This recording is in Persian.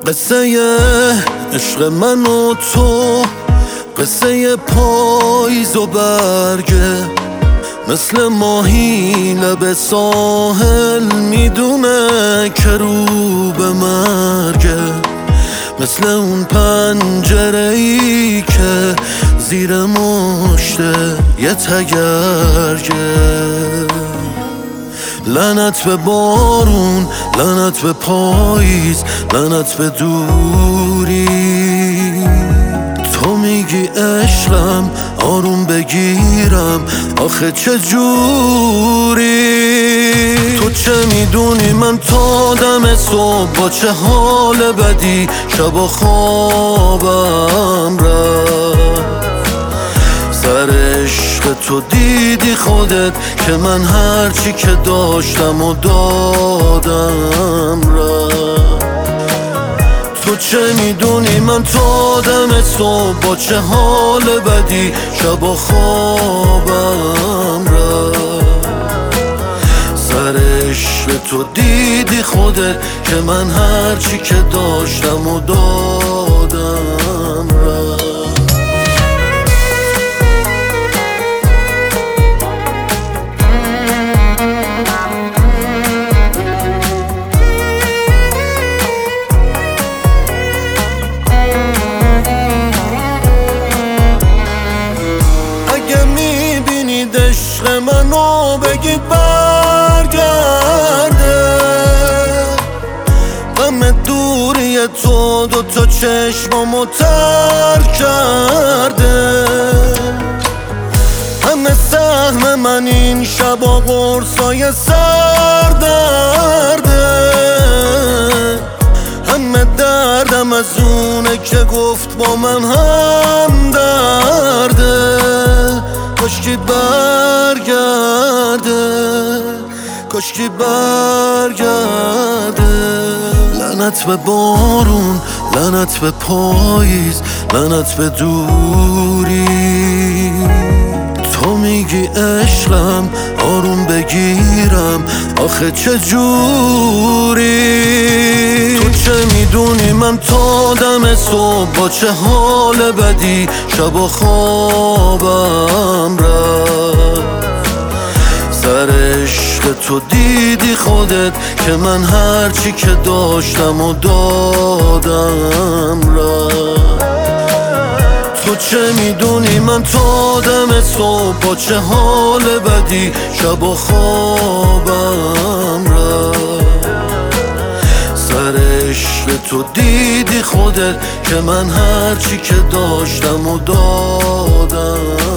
قصه عشق من و تو، قصه پاییز و برگه، مثل ماهی لب ساحل میدونه که رو به مرگه، مثل اون پنجره‌ای که زیر مشت یه تگرگه. لعنت به بارون، لعنت به پاییز، لعنت به دوری. تو میگی عشقم آروم بگیرم، آخه چه جوری؟ تو چه میدونی من تا دم صبح با چه حال بدی شب و خوابم رفت. سر عشق تو دیدی خودت که من هرچی که داشتم و دادم رفت. تو چه میدونی من تا دم صبح با چه حال بدی شب و خوابم رفت. سر عشق تو دیدی خودت که من هرچی که داشتم و دادم رفت. عشق منو بگید برگرده، غم دوری تو دوتا چشمامو تر کرده. همه سهم من این شبا قرصای سردرده، همه دردم از اونه که گفت با من هم درده. کاشکی برگرده، کاشکی برگرده. لعنت به بارون، لعنت به پاییز، لعنت به دوری. تو میگی عشقم آروم بگیرم، آخه چه جوری؟ تو چه میدونی من تا دم صبح با چه حال بدی شب و خوابم رفت. سر عشق تو دیدی خودت که من هرچی که داشتم و دادم رفت. تو چه میدونی من تا دم صبح با چه حال بدی شب و خوابم رفت. سر عشق تو دیدی خودت که من هرچی که داشتم و دادم